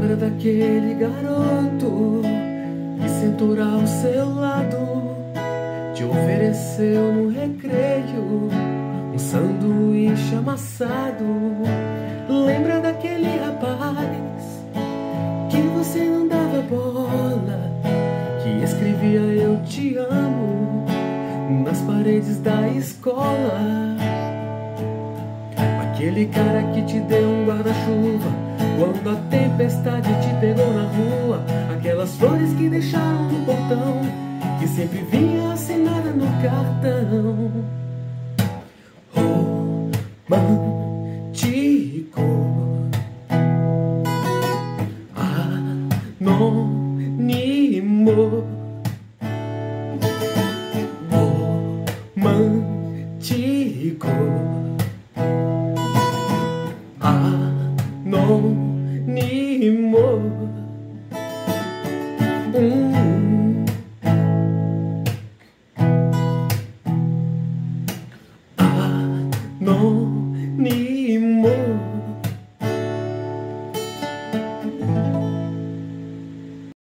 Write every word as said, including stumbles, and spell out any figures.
Lembra daquele garoto que sentou ao seu lado, te ofereceu no recreio um sanduíche amassado? Lembra daquele rapaz que você não dava bola, que escrevia eu te amo nas paredes da escola? Aquele cara que te deu um guarda-chuva quando a tempestade te pegou na rua, aquelas flores que deixaram no portão, que sempre vinha assinada no cartão. Romântico, anônimo, romântico, anônimo. Hum. Anônimo.